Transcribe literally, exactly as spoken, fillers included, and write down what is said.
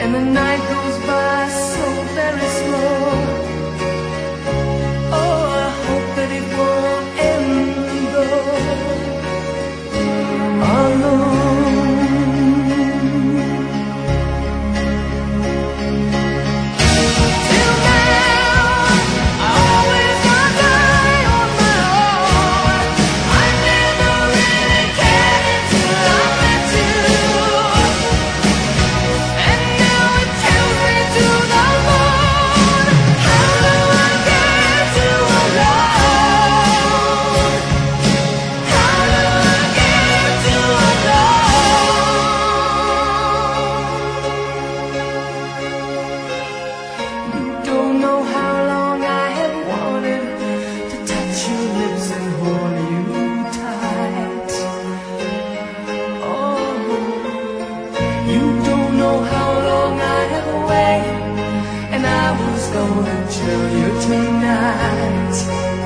and the night goes by so very slow. Oh, I hope that it won't end though alone. Till now, I always wondered on my own. I never really cared until I met you. And now it tells me to the moon. How do I get to alone? How do I get to alone? You don't know how long I have wanted to touch your lips and hold you tight. Oh, you don't know how long I have waited, and I was gonna tell you tonight.